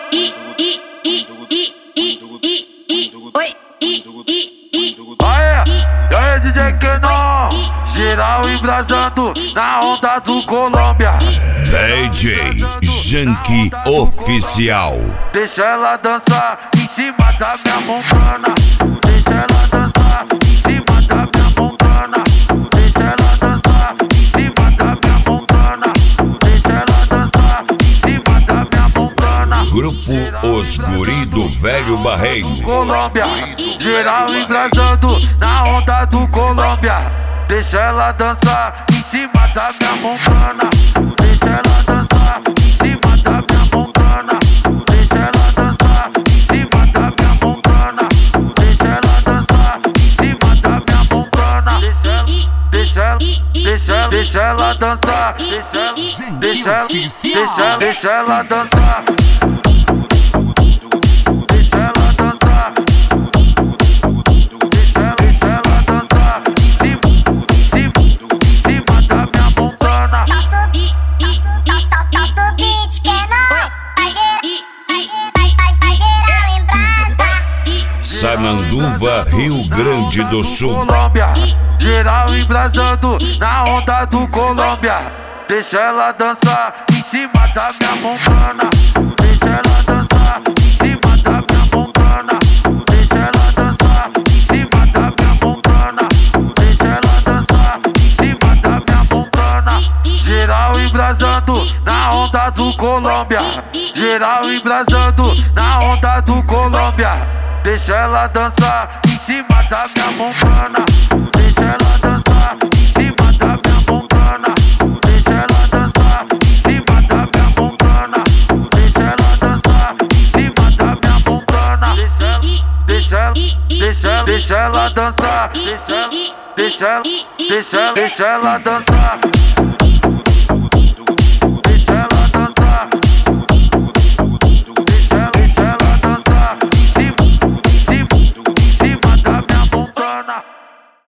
Aê, e aí DJ Kenon, geral embrasando na onda do Colômbia. DJ Janky Oficial. Deixa ela dançar em cima da minha montana. Deixa ela dançar em cima da minha montana. Deixa ela dançar em cima da minha montana. Deixa ela dançar em cima da minha montana. Grupo Os Guri do Velho Barreiro. Colômbia, geral embrasando na onda do Colômbia. Deixa ela dançar em cima da minha montana. Deixa ela dançar em cima da minha montana. Deixa ela dançar em cima da minha montana. Deixa ela dançar em cima da minha montana. Deixa ela dançar. Deixa ela dançar. Sananduva, Rio Grande do Sul. Colômbia, geral embrasando na onda do Colômbia. Deixa ela dançar em cima da minha montana. Deixa ela dançar em cima da minha montana. Deixa ela dançar em cima da minha montana. Deixa ela dançar em cima da minha montana. Geral embrasando na onda do Colômbia. Geral embrasando na onda do Colômbia. Deixa ela dançar em cima da minha montana. Deixa ela dançar em cima da minha montana. Deixa ela dançar em cima da minha montana. Deixa ela dançar em cima da minha montana. Deixa ela dançar. Deixa ela dançar.